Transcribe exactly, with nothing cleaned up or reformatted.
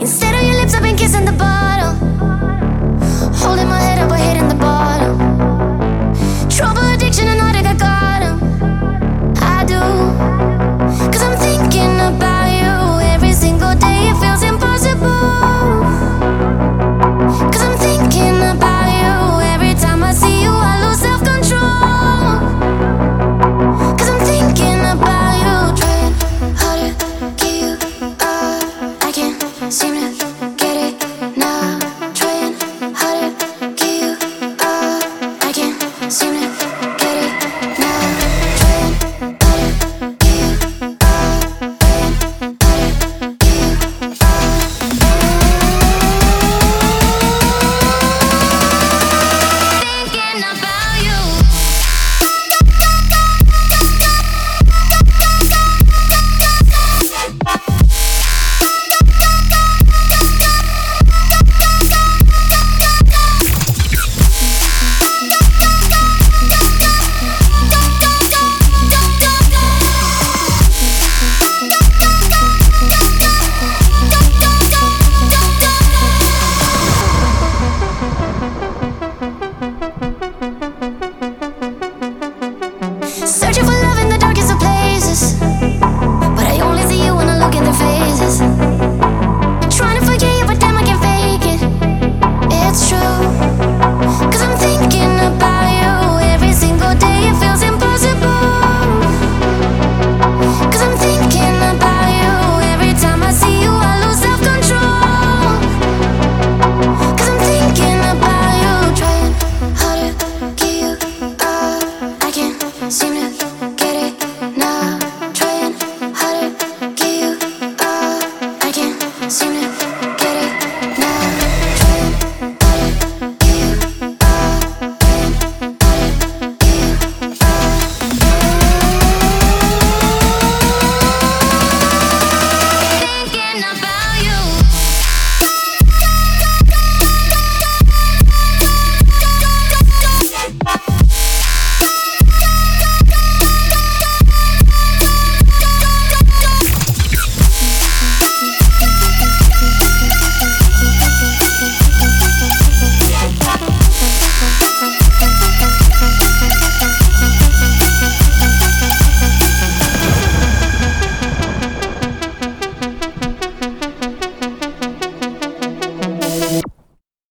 Instead of your lips, I've been kissing the bottle, holding my head up, but hitting the bottom. Trouble, addiction, and all that I got 'em. I do, cause I'm thinking about you every single day. It feels impossible, cause I'm thinking about you every time I see you. I lose self-control, cause I'm thinking about you. Trying harder, get you up, I can't seem to get it now. Trying harder, get you up, I can't seem to get it now. Trying harder, get you up, trying harder, get you up. Thinking about you. Searching for love in the darkest of places, but I only see you when I look in their faces. Trying to forget you, but damn, I can't fake it. It's true, cause I'm thinking about you every single day. It feels impossible, cause I'm thinking about you every time I see you. I lose self-control, cause I'm thinking about you. Trying harder, get you up, I can't seem to get it now. Trying harder, get you up, I can't seem to